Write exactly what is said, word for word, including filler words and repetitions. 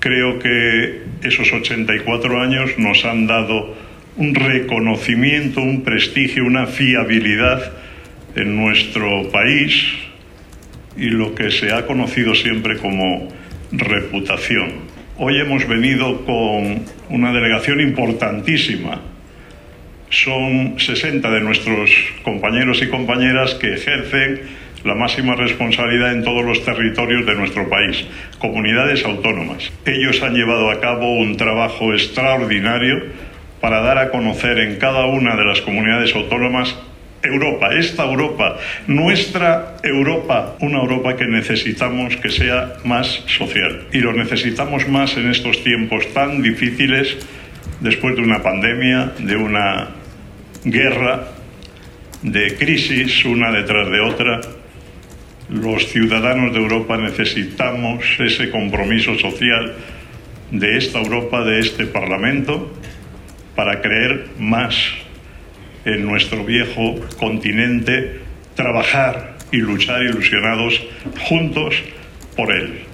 Creo que esos ochenta y cuatro años nos han dado un reconocimiento, un prestigio, una fiabilidad en nuestro país y lo que se ha conocido siempre como reputación. Hoy hemos venido con una delegación importantísima. Son sesenta de nuestros compañeros y compañeras que ejercen la máxima responsabilidad en todos los territorios de nuestro país, comunidades autónomas. Ellos han llevado a cabo un trabajo extraordinario para dar a conocer en cada una de las comunidades autónomas Europa, esta Europa, nuestra Europa, una Europa que necesitamos que sea más social. Y lo necesitamos más en estos tiempos tan difíciles, después de una pandemia, de una guerra, de crisis una detrás de otra. Los ciudadanos de Europa necesitamos ese compromiso social de esta Europa, de este Parlamento, para creer más en nuestro viejo continente, trabajar y luchar ilusionados juntos por él.